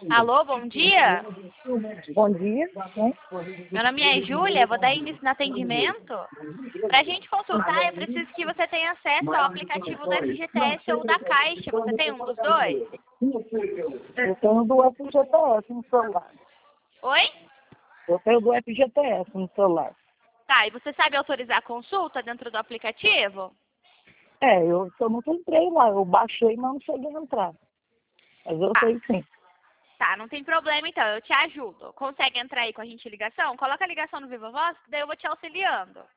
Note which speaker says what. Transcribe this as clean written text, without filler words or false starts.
Speaker 1: Alô, bom dia.
Speaker 2: Bom dia.
Speaker 1: Meu nome é Júlia, vou dar início no atendimento. Para a gente consultar, eu preciso que você tenha acesso ao aplicativo da FGTS ou da Caixa. Você tem um dos dois?
Speaker 2: Eu tenho do FGTS no celular.
Speaker 1: Oi?
Speaker 2: Eu tenho do FGTS no celular.
Speaker 1: Tá, e você sabe autorizar a consulta dentro do aplicativo?
Speaker 2: Eu nunca entrei lá. Eu baixei, mas não cheguei a entrar. Mas eu
Speaker 1: Ah,
Speaker 2: sei sim.
Speaker 1: tá, não tem problema então, eu te ajudo. Consegue entrar aí com a gente em ligação? Coloca a ligação no Viva Voz, que daí eu vou te auxiliando.